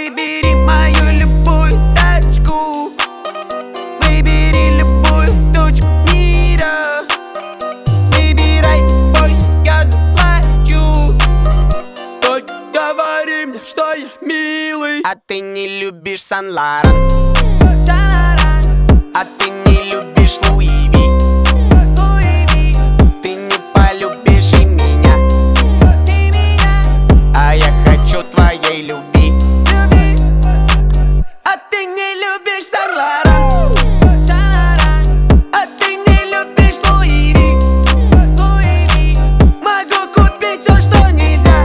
Выбери мою любую тачку, выбери любую точку мира. Выбирай, бойся, я заплачу. Только говори мне, что я милый. А ты не любишь Сан-Лоран, а ты не любишь Луи Ви. Ты не полюбишь и меня, а я хочу твоей любви. А ты не любишь Сан-Лоран, а ты не любишь Луи Ви. Могу купить все, что нельзя,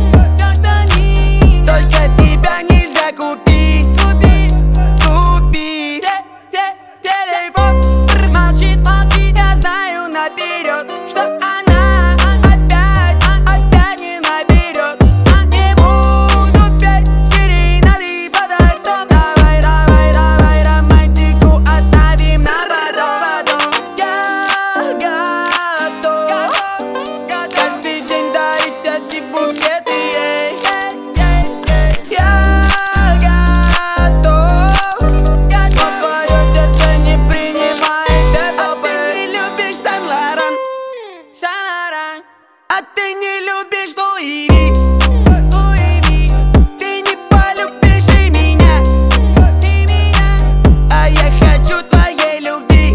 только тебя нельзя купить. Купить. Телефон молчит, молчит, я знаю наперед, что она опять не наберет. Не буду петь серенады под окном. Давай, давай, давай, романтику оставим на потом. Я готов каждый день дарить эти букеты ей. Я готов, но твое сердце не принимает ЭПП. А ты не любишь Сан-Лоран, а ты не любишь Луи Ви. Ты не полюбишь и меня, а я хочу твоей любви.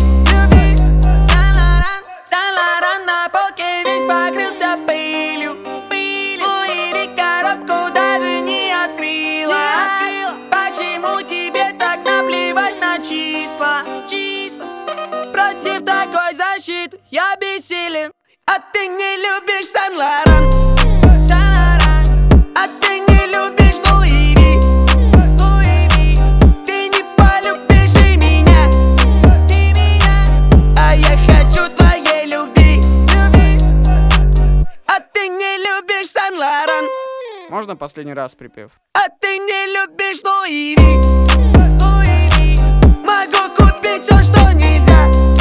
Сан-Лоран на полке весь покрылся пылью. Луи Ви коробку даже не открыла. Почему тебе так наплевать на числа? Против такой защиты я бессилен. А ты не любишь Сан-Лоран, а ты не любишь Луи Ви. Ты не полюбишь и меня, а я хочу твоей любви. А ты не любишь Сан-Лоран, Можно последний раз припев? а ты не любишь Луи Ви. Могу купить все, что нельзя,